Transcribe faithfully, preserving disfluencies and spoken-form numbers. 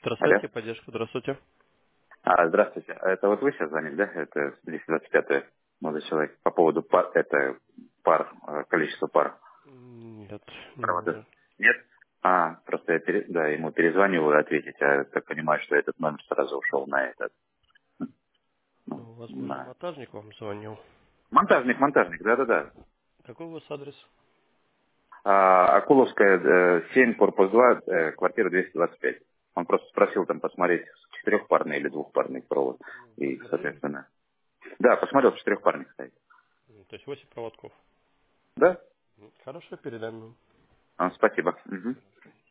Алло. Здравствуйте, поддержка, здравствуйте. А, здравствуйте. Это вот вы сейчас звонили, да? Это двести двадцать пятый молодой человек. По поводу пар, это пар, э, количество пар Нет, проводов. не- Нет? А, просто я пере- да, ему перезваниваю ответить, а я так понимаю, что этот номер сразу ушел на этот. Ну, ну, возможно, на... монтажник вам звонил. Монтажник, монтажник, да-да-да. Какой у вас адрес? А, Акуловская, э, семь, корпус два, э, квартира двести двадцать пять. Он просто спросил там посмотреть, четырехпарный или двухпарный провод. И, Посмотрели? соответственно... Да, посмотрел, четырехпарный стоит. М, То есть восемь проводков. Да? М, Хорошо, передам ему. А, спасибо. Мгм.